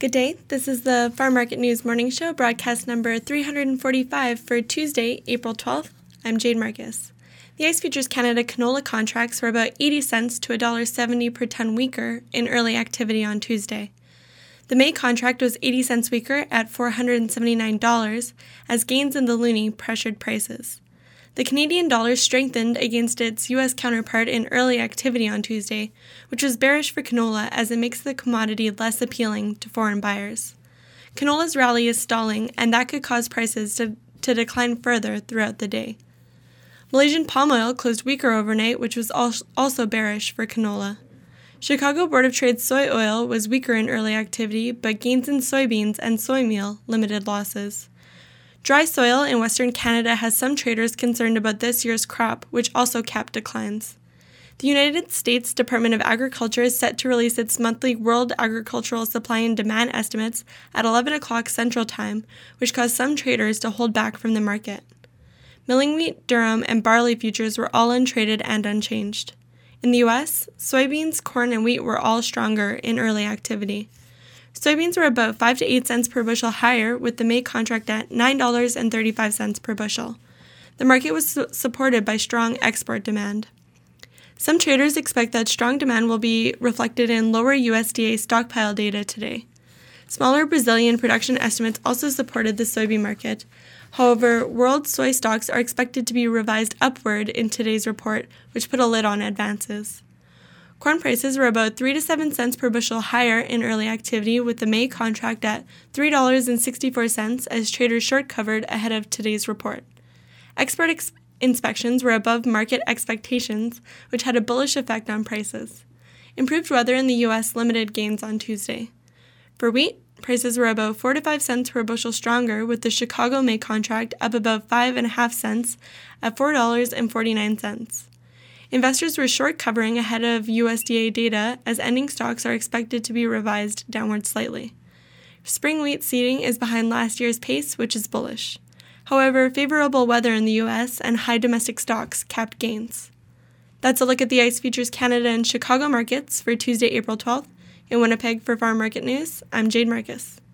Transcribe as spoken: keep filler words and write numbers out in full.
Good day. This is the Farm Market News Morning Show, broadcast number three hundred forty-five for Tuesday, April twelfth. I'm Jade Marcus. The ICE Futures Canada canola contracts were about eighty cents to one dollar seventy per ton weaker in early activity on Tuesday. The May contract was eighty cents weaker at four hundred seventy-nine dollars as gains in the loonie pressured prices. The Canadian dollar strengthened against its U S counterpart in early activity on Tuesday, which was bearish for canola as it makes the commodity less appealing to foreign buyers. Canola's rally is stalling, and that could cause prices to, to decline further throughout the day. Malaysian palm oil closed weaker overnight, which was also bearish for canola. Chicago Board of Trade soy oil was weaker in early activity, but gains in soybeans and soy meal limited losses. Dry soil in Western Canada has some traders concerned about this year's crop, which also capped declines. The United States Department of Agriculture is set to release its monthly World Agricultural Supply and Demand estimates at eleven o'clock Central Time, which caused some traders to hold back from the market. Milling wheat, durum, and barley futures were all untraded and unchanged. In the U S, soybeans, corn, and wheat were all stronger in early activity. Soybeans were about five to eight cents per bushel higher, with the May contract at nine dollars and thirty-five cents per bushel. The market was su- supported by strong export demand. Some traders expect that strong demand will be reflected in lower U S D A stockpile data today. Smaller Brazilian production estimates also supported the soybean market. However, world soy stocks are expected to be revised upward in today's report, which put a lid on advances. Corn prices were about three to seven cents per bushel higher in early activity, with the May contract at three dollars and sixty-four cents as traders short covered ahead of today's report. Export ex- inspections were above market expectations, which had a bullish effect on prices. Improved weather in the U S limited gains on Tuesday. For wheat, prices were about four to five cents per bushel stronger, with the Chicago May contract up about five and a half cents at four dollars and forty-nine cents. Investors were short covering ahead of U S D A data, as ending stocks are expected to be revised downward slightly. Spring wheat seeding is behind last year's pace, which is bullish. However, favorable weather in the U S and high domestic stocks capped gains. That's a look at the ICE Futures Canada and Chicago markets for Tuesday, April twelfth. In Winnipeg for Farm Market News, I'm Jade Marcus.